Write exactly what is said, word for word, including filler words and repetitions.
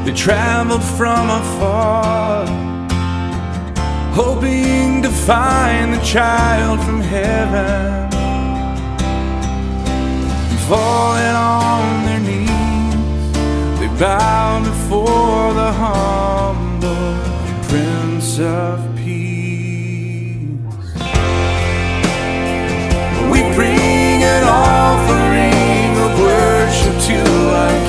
They traveled from afar, hoping to find the child from heaven. And falling on their knees, they bowed before the humble Prince of Peace. We bring an offering of worship to our